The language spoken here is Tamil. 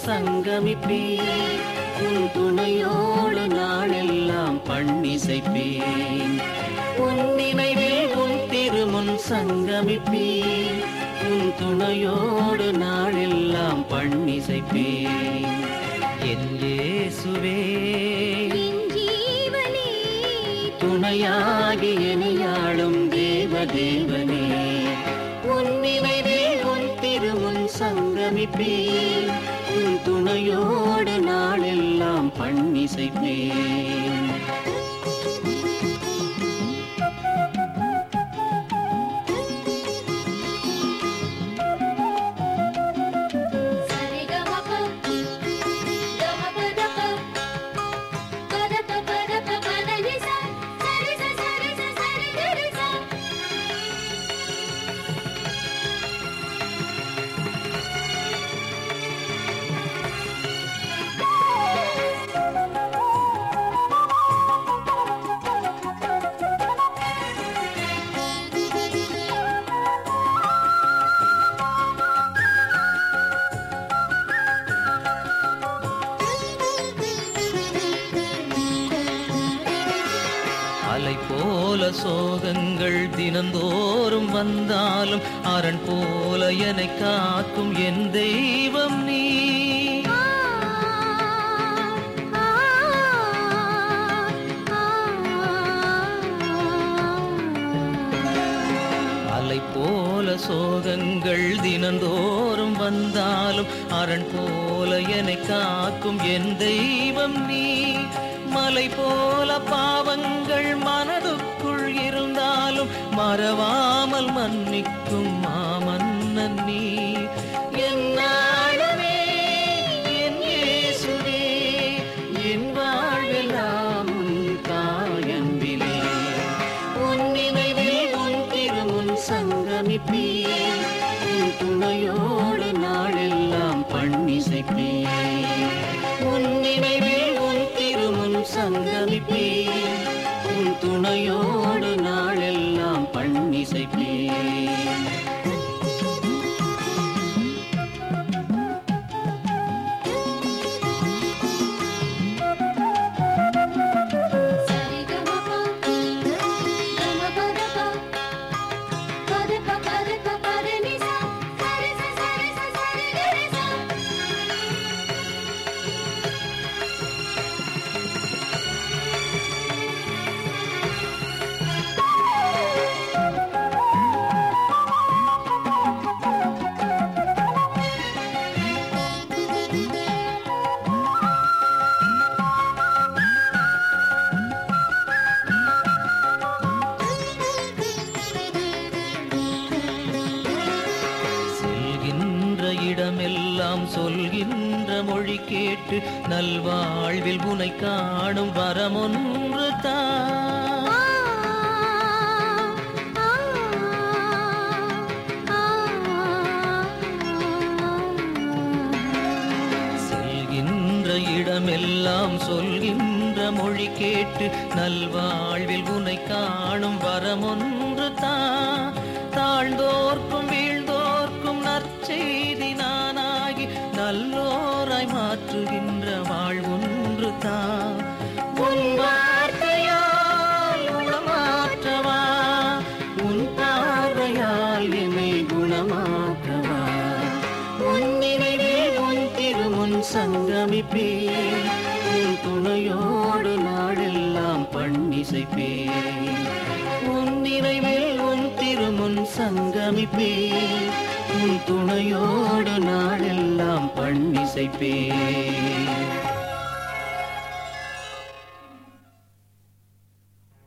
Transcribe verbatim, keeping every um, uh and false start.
சங்கமிப்பேன். உன் துணையோடு நாளெல்லாம் பண்ணிசைப்பேன். உன் நினைவில் உன் திருமுன் சங்கமிப்பேன். உன் துணையோடு நாளெல்லாம் பண்ணிசைப்பேன். என் இயேசுவே துணையாகி எனையாளும் தேவதேவனே, உன் நினைவில் உன் திருமுன் சங்கமிப்பேன். உன் துணையோடு நாளெல்லாம் பண்ணிசைப்பேன். அலை போல சோகங்கள் தினந்தோறும் வந்தாலும் அரண் போல என்னை காக்கும் என் தெய்வம் நீ. அலை போல சோகங்கள் தினந்தோறும் வந்தாலும் அரண் போல என்னை காக்கும் என் தெய்வம் நீ. மலை போல பாவங்கள் மனதுக்குள் இருந்தாலும் மறவாமல் மன்னிக்கும் மாமன்னன் நீ. என்னாலுமே என் இயேசுவே என் வாழ்வெல்லாம் உன் தாயன்பிலே. உன் நினைவில் உன் திருமுன் சங்கமிப்பேன். உன் துணையோடு நாளெல்லாம் பண்ணிசைப்பேன். உன் நினைவில் உன் திருமுன் சங்கமிப்பேன். உன் துணையோடு நாளெல்லாம் பண்ணிசைப்பேன். இடமெல்லாம் சொல்கின்ற மொழி கேட்டு நல்வாழ்வில் உனை காணும் வரமொன்று தான். செல்கின்ற இடமெல்லாம் சொல்கின்ற மொழி கேட்டு நல்வாழ்வில் உனை காணும் வரமொன்று தான். தாழ்ந்தோர்க்கும் வீழ்ந்தோர்க்கும் நற்செய்தி நானாகி நல்லோராய் மாற்றுகின்ற வாழ்வொன்று தான். உன் வார்த்தையால் குணமாற்றவா, உன் பார்வையால் என்னை குணமாற்றவா. உன் நினைவில் உன் திருமுன் சங்கமிப்பேன். உன் துணையோடு நாளெல்லாம் பண்ணிசைப்பேன். உன் நினைவில் உன் திருமுன் சங்கமிப்பேன். உன் துணையோடு நாளெல்லாம் பண்ணிசைப்பேன்.